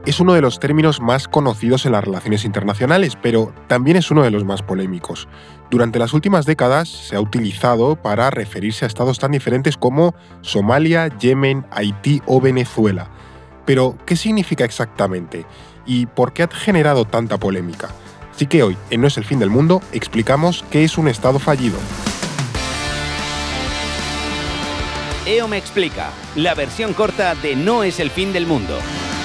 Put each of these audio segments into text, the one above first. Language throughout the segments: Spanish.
Es uno de los términos más conocidos en las relaciones internacionales, pero también es uno de los más polémicos. Durante las últimas décadas se ha utilizado para referirse a estados tan diferentes como Somalia, Yemen, Haití o Venezuela. Pero, ¿qué significa exactamente? ¿Y por qué ha generado tanta polémica? Así que hoy, en No es el fin del mundo, explicamos qué es un estado fallido. EO me explica, la versión corta de No es el fin del mundo.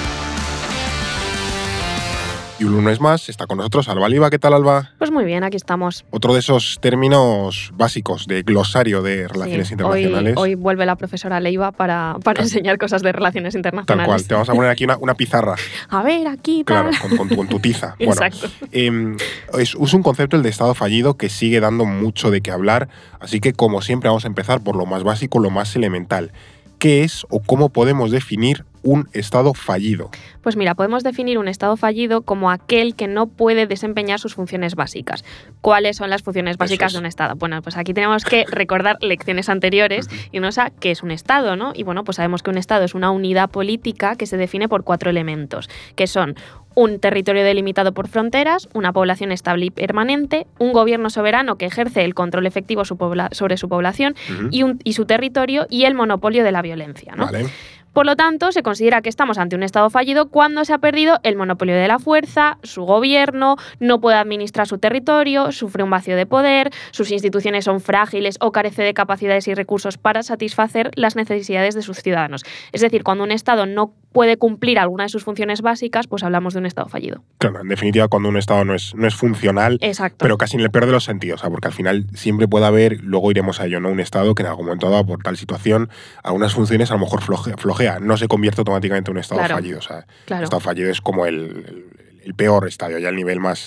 Y un lunes más está con nosotros Alba Liba. ¿Qué tal, Alba? Pues muy bien, aquí estamos. Otro de esos términos básicos de glosario de relaciones internacionales. Hoy vuelve la profesora Leiva para enseñar cosas de relaciones internacionales. Tal cual, te vamos a poner aquí una pizarra. A ver, aquí tal. Claro, con tu tiza. Exacto. Bueno, es un concepto, el de estado fallido, que sigue dando mucho de qué hablar. Así que, como siempre, vamos a empezar por lo más básico, lo más elemental. ¿Qué es o cómo podemos definir un estado fallido? Pues mira, podemos definir un estado fallido como aquel que no puede desempeñar sus funciones básicas. ¿Cuáles son las funciones básicas de un estado? Bueno, pues aquí tenemos que recordar lecciones anteriores y no sé qué es un estado, ¿no? Y bueno, pues sabemos que un estado es una unidad política que se define por 4 elementos, que son un territorio delimitado por fronteras, una población estable y permanente, un gobierno soberano que ejerce el control efectivo sobre su población y su territorio, y el monopolio de la violencia, ¿no? Vale. Por lo tanto, se considera que estamos ante un estado fallido cuando se ha perdido el monopolio de la fuerza, su gobierno no puede administrar su territorio, sufre un vacío de poder, sus instituciones son frágiles o carece de capacidades y recursos para satisfacer las necesidades de sus ciudadanos. Es decir, cuando un estado no puede cumplir alguna de sus funciones básicas, pues hablamos de un estado fallido. Claro, en definitiva, cuando un estado no es funcional, Exacto. Pero casi en el peor de los sentidos, porque al final siempre puede haber, luego iremos a ello, ¿no? Un estado que en algún momento dado, por tal situación, algunas funciones a lo mejor flojea, no se convierte automáticamente en un estado fallido. O sea, claro. El estado fallido es como el peor estadio, ya el nivel más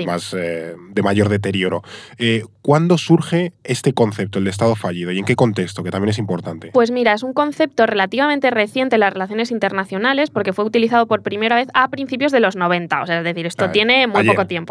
de mayor deterioro. ¿Cuándo surge este concepto, el de estado fallido, y en qué contexto? Que también es importante. Pues mira, es un concepto relativamente reciente en las relaciones internacionales porque fue utilizado por primera vez a principios de los 90. O sea, es decir, esto tiene muy poco tiempo.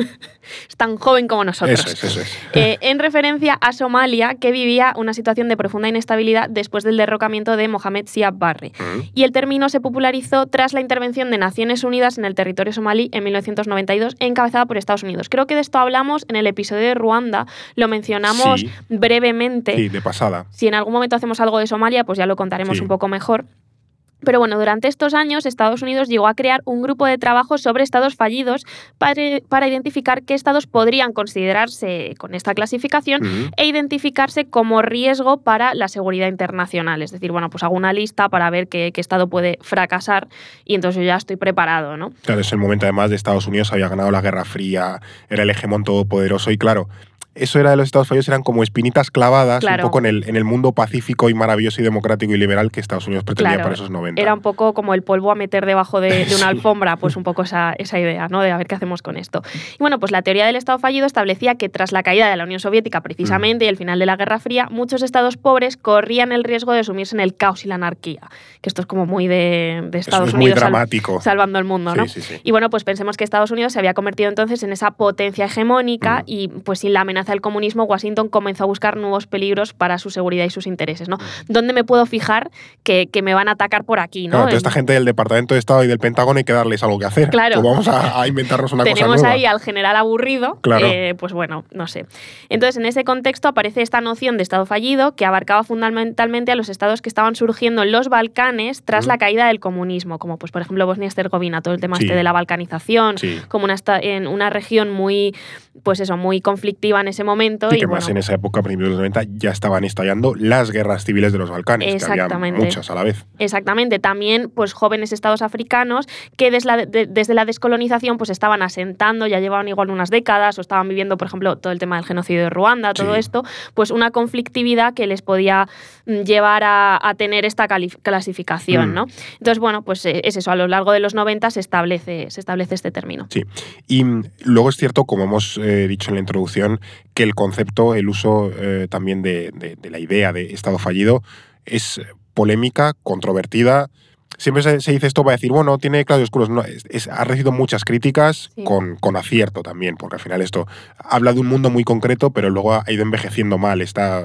Es tan joven como nosotros. Eso es. En referencia a Somalia, que vivía una situación de profunda inestabilidad después del derrocamiento de Mohamed Siad Barre. Y el término se popularizó tras la intervención de Naciones Unidas en el territorio somalí en 1992, encabezada por Estados Unidos. Creo que de esto hablamos en el episodio de Ruanda, lo mencionamos brevemente. Sí, de pasada. Si en algún momento hacemos algo de Somalia, pues ya lo contaremos un poco mejor. Pero bueno, durante estos años Estados Unidos llegó a crear un grupo de trabajo sobre estados fallidos para identificar qué estados podrían considerarse con esta clasificación e identificarse como riesgo para la seguridad internacional. Es decir, bueno, pues hago una lista para ver qué estado puede fracasar y entonces yo ya estoy preparado, ¿no? Claro, es el momento además de Estados Unidos, había ganado la Guerra Fría, era el hegemón todopoderoso y claro, eso era de los estados fallidos, eran como espinitas clavadas un poco en el mundo pacífico y maravilloso y democrático y liberal que Estados Unidos pretendía para esos 90. Era un poco como el polvo a meter debajo de una alfombra, pues un poco esa idea, ¿no? De a ver qué hacemos con esto. Y bueno, pues la teoría del estado fallido establecía que tras la caída de la Unión Soviética precisamente y el final de la Guerra Fría, muchos estados pobres corrían el riesgo de sumirse en el caos y la anarquía. Que esto es como muy de Estados Unidos muy dramático. Salvando el mundo, ¿no? Sí. Y bueno, pues pensemos que Estados Unidos se había convertido entonces en esa potencia hegemónica y pues sin la amenaza del comunismo, Washington comenzó a buscar nuevos peligros para su seguridad y sus intereses, ¿no? ¿Dónde me puedo fijar que me van a atacar por aquí, ¿no? Claro, toda esta gente del Departamento de Estado y del Pentágono hay que darles algo que hacer. Claro. Pues vamos a inventarnos una cosa nueva. Tenemos ahí al general aburrido, claro. Pues bueno, no sé. Entonces, en ese contexto aparece esta noción de estado fallido que abarcaba fundamentalmente a los estados que estaban surgiendo en los Balcanes tras la caída del comunismo, como pues por ejemplo Bosnia-Herzegovina, todo el tema de la balcanización, como en una región muy, pues eso, muy conflictiva en ese momento. Y que más en esa época, a principios de los 90, ya estaban estallando las guerras civiles de los Balcanes, que había muchas a la vez. Exactamente. También pues jóvenes estados africanos que desde la descolonización pues estaban asentando, ya llevaban igual unas décadas o estaban viviendo, por ejemplo, todo el tema del genocidio de Ruanda, todo esto, pues una conflictividad que les podía llevar a tener esta clasificación, ¿no? Entonces, bueno, pues es eso, a lo largo de los 90 se establece este término. Sí. Y luego es cierto, como hemos dicho en la introducción, que el concepto, el uso también de la idea de estado fallido es polémica, controvertida. Siempre se dice esto para decir, bueno, tiene claroscuros. No, ha recibido muchas críticas con acierto también, porque al final esto habla de un mundo muy concreto, pero luego ha ido envejeciendo mal, está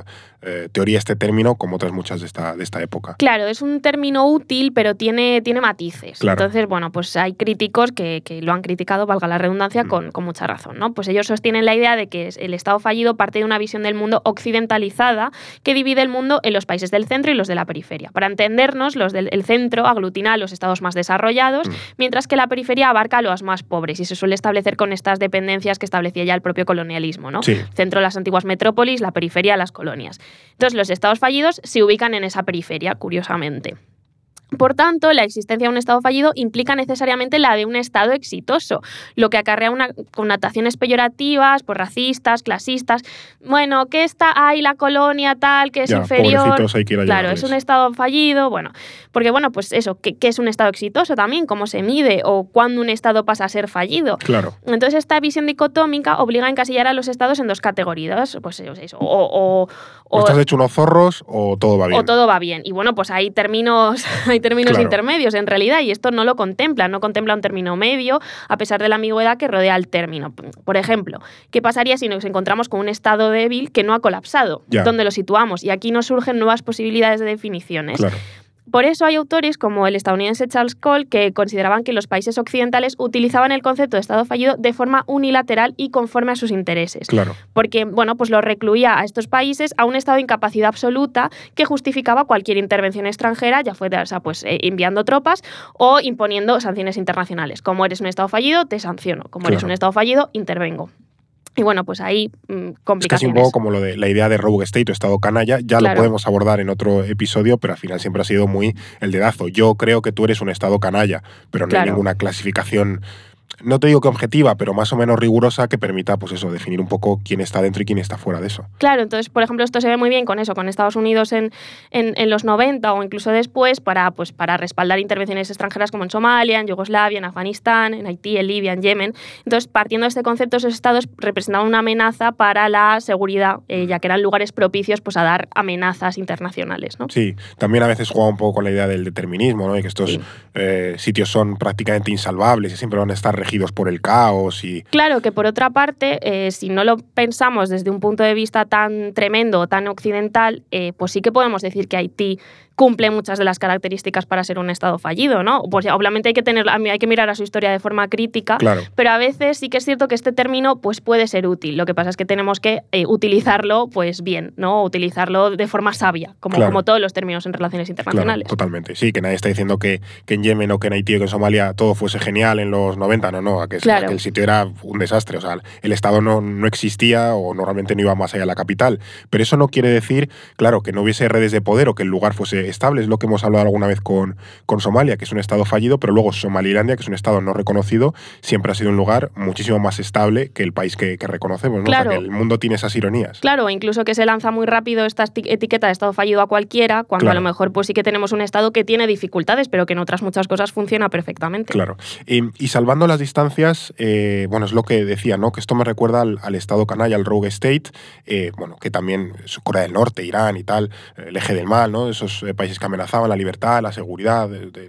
teoría este término como otras muchas de esta época. Claro, es un término útil, pero tiene matices. Claro. Entonces, bueno, pues hay críticos que lo han criticado, valga la redundancia, con mucha razón, ¿no? Pues ellos sostienen la idea de que el Estado fallido parte de una visión del mundo occidentalizada que divide el mundo en los países del centro y los de la periferia. Para entendernos, los del centro aglutina a los estados más desarrollados, mientras que la periferia abarca a los más pobres y se suele establecer con estas dependencias que establecía ya el propio colonialismo, ¿no? Sí. Centro las antiguas metrópolis, la periferia las colonias. Entonces, los estados fallidos se ubican en esa periferia, curiosamente. Por tanto, la existencia de un Estado fallido implica necesariamente la de un Estado exitoso, lo que acarrea connotaciones peyorativas, pues racistas, clasistas. Bueno, que está ahí la colonia tal, que es inferior. Pobrecitos, hay que ir a claro, ayudarles. es un Estado fallido. Bueno, porque bueno, pues eso, ¿qué es un Estado exitoso también? ¿Cómo se mide? ¿O cuándo un Estado pasa a ser fallido? Claro. Entonces, esta visión dicotómica obliga a encasillar a los Estados en dos categorías. Pues eso, o estás hecho unos zorros o todo va bien. O todo va bien. Y bueno, pues hay términos Claro. intermedios en realidad, y esto no lo contempla, no contempla un término medio, a pesar de la ambigüedad que rodea el término. Por ejemplo, ¿qué pasaría si nos encontramos con un Estado débil que no ha colapsado? Ya. ¿Dónde lo situamos? Y aquí nos surgen nuevas posibilidades de definiciones. Claro. Por eso hay autores como el estadounidense Charles Cole que consideraban que los países occidentales utilizaban el concepto de Estado fallido de forma unilateral y conforme a sus intereses. Claro. Porque, bueno, pues lo recluía a estos países a un estado de incapacidad absoluta que justificaba cualquier intervención extranjera, ya fuera, o sea, pues enviando tropas o imponiendo sanciones internacionales. Como eres un Estado fallido, te sanciono. Como eres Claro. un Estado fallido, intervengo. Y bueno, pues ahí Es complicaciones. casi un poco como lo de la idea de rogue state o Estado canalla. Ya Claro. lo podemos abordar en otro episodio, pero al final siempre ha sido muy el dedazo. Yo creo que tú eres un Estado canalla, pero no hay Claro. ninguna clasificación, no te digo que objetiva, pero más o menos rigurosa que permita, pues eso, definir un poco quién está dentro y quién está fuera de eso. Claro, entonces, por ejemplo, esto se ve muy bien con eso, con Estados Unidos en los 90 o incluso después para respaldar intervenciones extranjeras como en Somalia, en Yugoslavia, en Afganistán, en Haití, en Libia, en Yemen. Entonces, partiendo de este concepto, esos estados representaban una amenaza para la seguridad, ya que eran lugares propicios pues, a dar amenazas internacionales, ¿no? Sí, también a veces juega un poco con la idea del determinismo, ¿no? Y que estos sitios son prácticamente insalvables y siempre van a estar regidos por el caos y... Claro que por otra parte, si no lo pensamos desde un punto de vista tan tremendo, tan occidental, pues sí que podemos decir que Haití cumple muchas de las características para ser un Estado fallido, ¿no? Pues obviamente hay que mirar a su historia de forma crítica, Claro. pero a veces sí que es cierto que este término pues, puede ser útil. Lo que pasa es que tenemos que utilizarlo pues bien, ¿no? Utilizarlo de forma sabia, Claro. como todos los términos en relaciones internacionales. Claro, totalmente. Sí, que nadie está diciendo que en Yemen o que en Haití o que en Somalia todo fuese genial en los 90, no, que Claro. el sitio era un desastre. O sea, el Estado no existía o normalmente no iba más allá de la capital. Pero eso no quiere decir, claro, que no hubiese redes de poder o que el lugar fuese estable. Es lo que hemos hablado alguna vez con Somalia, que es un Estado fallido, pero luego Somalilandia, que es un Estado no reconocido, siempre ha sido un lugar muchísimo más estable que el país que reconocemos, ¿no? Claro. O sea, que el mundo tiene esas ironías. Claro, incluso que se lanza muy rápido esta etiqueta de Estado fallido a cualquiera, cuando Claro. a lo mejor pues sí que tenemos un Estado que tiene dificultades, pero que en otras muchas cosas funciona perfectamente. Claro. Y salvando las distancias, bueno, es lo que decía, ¿no? Que esto me recuerda al Estado canalla, al rogue state, bueno, que también es Corea del Norte, Irán y tal, el eje del mal, ¿no? Esos países que amenazaban la libertad, la seguridad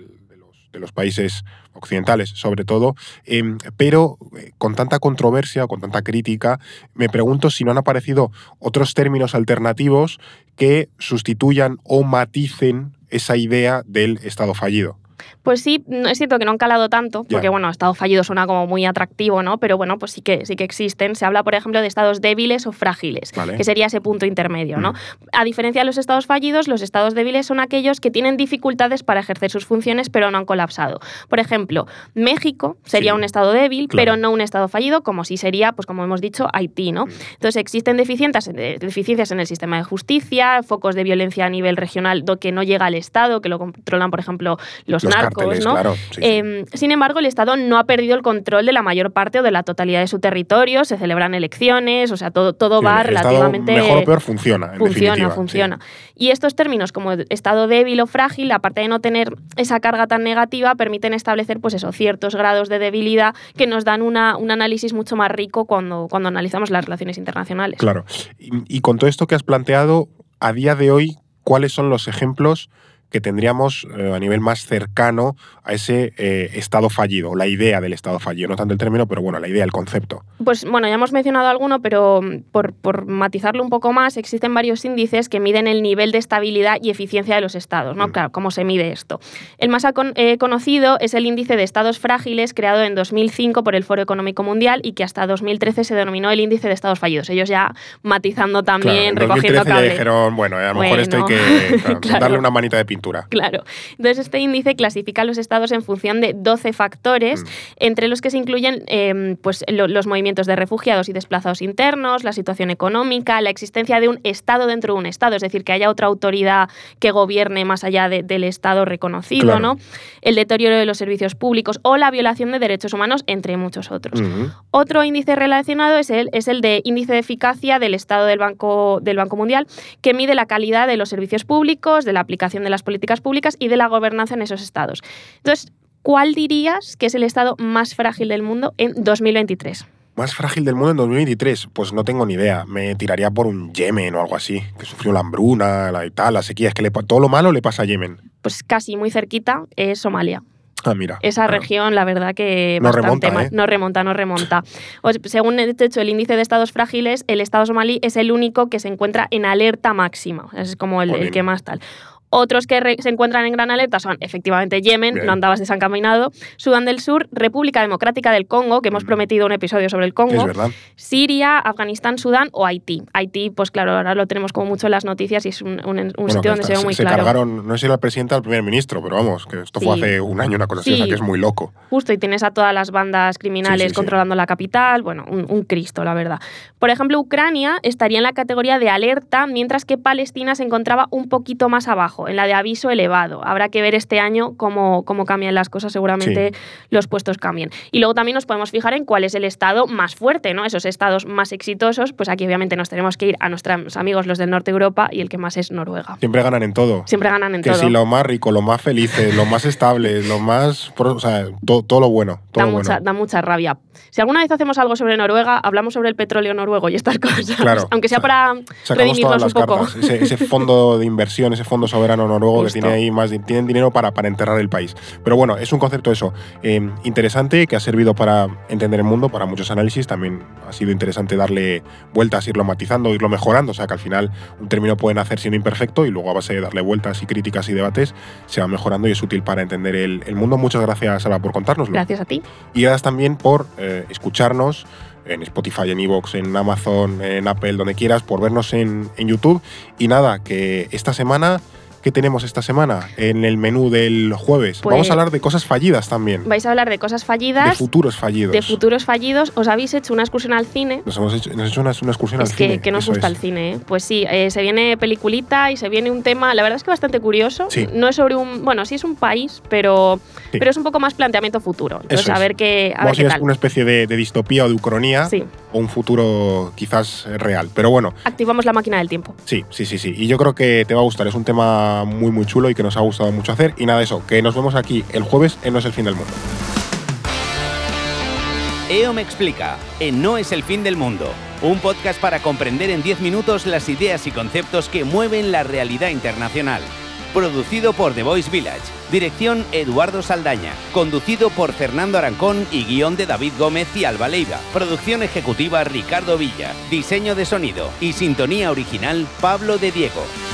de los países occidentales, sobre todo. Pero con tanta controversia, con tanta crítica, me pregunto si no han aparecido otros términos alternativos que sustituyan o maticen esa idea del Estado fallido. Pues sí, es cierto que no han calado tanto, porque Ya. bueno, Estado fallido suena como muy atractivo, ¿no? Pero bueno, pues sí que existen. Se habla, por ejemplo, de estados débiles o frágiles, Vale. que sería ese punto intermedio, ¿no? A diferencia de los estados fallidos, los estados débiles son aquellos que tienen dificultades para ejercer sus funciones, pero no han colapsado. Por ejemplo, México sería Sí. un estado débil, Claro. pero no un estado fallido, como sí sería, pues como hemos dicho, Haití, ¿no? Entonces existen deficiencias en el sistema de justicia, focos de violencia a nivel regional que no llega al Estado, que lo controlan, por ejemplo, los narcos, cárteles, ¿no? claro. Sí, sí. Sin embargo, el Estado no ha perdido el control de la mayor parte o de la totalidad de su territorio, se celebran elecciones, o sea, todo Sí, va el Estado, relativamente... mejor o peor, funciona, en definitiva. Funciona. Sí. Y estos términos como estado débil o frágil, aparte de no tener esa carga tan negativa, permiten establecer pues eso, ciertos grados de debilidad que nos dan un análisis mucho más rico cuando analizamos las relaciones internacionales. Claro. Y con todo esto que has planteado, a día de hoy, ¿cuáles son los ejemplos que tendríamos a nivel más cercano a ese estado fallido, la idea del estado fallido, no tanto el término, pero bueno, la idea, el concepto. Pues bueno, ya hemos mencionado alguno, pero por matizarlo un poco más, existen varios índices que miden el nivel de estabilidad y eficiencia de los estados, ¿no? Claro, ¿cómo se mide esto? El más conocido es el índice de estados frágiles, creado en 2005 por el Foro Económico Mundial y que hasta 2013 se denominó el índice de estados fallidos. Ellos ya matizando también, claro, recogiendo cable. Ya dijeron, bueno, a lo mejor esto hay que claro, darle una manita de pintura. Claro. Entonces, este índice clasifica los estados en función de 12 factores, entre los que se incluyen pues, los movimientos de refugiados y desplazados internos, la situación económica, la existencia de un estado dentro de un estado, es decir, que haya otra autoridad que gobierne más allá del estado reconocido, claro, ¿no? El deterioro de los servicios públicos o la violación de derechos humanos, entre muchos otros. Otro índice relacionado es el de índice de eficacia del estado del Banco Mundial, que mide la calidad de los servicios públicos, de la aplicación de las políticas públicas y de la gobernanza en esos estados. Entonces, ¿cuál dirías que es el estado más frágil del mundo en 2023? ¿Más frágil del mundo en 2023? Pues no tengo ni idea. Me tiraría por un Yemen o algo así, que sufrió la hambruna, la sequía. Es que todo lo malo le pasa a Yemen. Pues casi muy cerquita es Somalia. Ah, mira. Esa región, la verdad que no bastante remonta, mal. No remonta. Según de hecho el índice de estados frágiles, el estado somalí es el único que se encuentra en alerta máxima. Es como el que más tal. Otros que se encuentran en gran alerta son, efectivamente, Yemen, bien, no andabas desencaminado, Sudán del Sur, República Democrática del Congo, que hemos prometido un episodio sobre el Congo, es verdad, Siria, Afganistán, Sudán o Haití. Haití, pues claro, ahora lo tenemos como mucho en las noticias y es un sitio donde se ve muy claro. Se cargaron, no sé si la presidenta o el primer ministro, pero vamos, que esto fue hace un año, una cosa así, o sea que es muy loco. Justo, y tienes a todas las bandas criminales controlando la capital, bueno, un Cristo, la verdad. Por ejemplo, Ucrania estaría en la categoría de alerta, mientras que Palestina se encontraba un poquito más abajo, en la de aviso elevado. Habrá que ver este año cómo cambian las cosas, seguramente los puestos cambien. Y luego también nos podemos fijar en cuál es el estado más fuerte, ¿no? Esos estados más exitosos, pues aquí obviamente nos tenemos que ir a nuestros amigos los del norte de Europa y el que más es Noruega. Siempre ganan en todo. Siempre ganan en todo. Que si lo más rico, lo más felices, lo más estable, lo más... O sea, todo lo bueno. Da mucha rabia. Si alguna vez hacemos algo sobre Noruega, hablamos sobre el petróleo noruego y estas cosas. Claro, aunque sea para redimirnos un poco. Ese fondo de inversión, ese fondo soberano noruego que tiene ahí tienen dinero para enterrar el país. Pero bueno, es un concepto interesante que ha servido para entender el mundo, para muchos análisis. También ha sido interesante darle vueltas, irlo matizando, irlo mejorando. O sea que al final un término puede nacer siendo imperfecto y luego a base de darle vueltas y críticas y debates se va mejorando y es útil para entender el mundo. Muchas gracias, Sara, por contárnoslo. Gracias a ti. Y gracias también por escucharnos en Spotify, en iVoox, en Amazon, en Apple, donde quieras, por vernos en YouTube. Y nada, que esta semana... ¿Qué tenemos esta semana en el menú del jueves? Pues vamos a hablar de cosas fallidas también. Vais a hablar de cosas fallidas. De futuros fallidos. De futuros fallidos. ¿Os habéis hecho una excursión al cine? Nos hemos hecho una excursión al cine. Es que nos gusta el cine, ¿eh? Pues sí, se viene peliculita y se viene un tema, la verdad es que bastante curioso. Sí. No es sobre sí es un país, pero es un poco más planteamiento futuro. Entonces, a ver qué tal. Una especie de distopía o de ucronía o un futuro quizás real. Pero bueno. Activamos la máquina del tiempo. Sí. Y yo creo que te va a gustar. Es un tema muy, muy chulo y que nos ha gustado mucho hacer. Y nada, eso, que nos vemos aquí el jueves en No es el fin del mundo. EO me explica, en No es el fin del mundo. Un podcast para comprender en 10 minutos las ideas y conceptos que mueven la realidad internacional. Producido por The Voice Village. Dirección Eduardo Saldaña. Conducido por Fernando Arancón y guión de David Gómez y Alba Leiva. Producción ejecutiva Ricardo Villa. Diseño de sonido y sintonía original Pablo de Diego.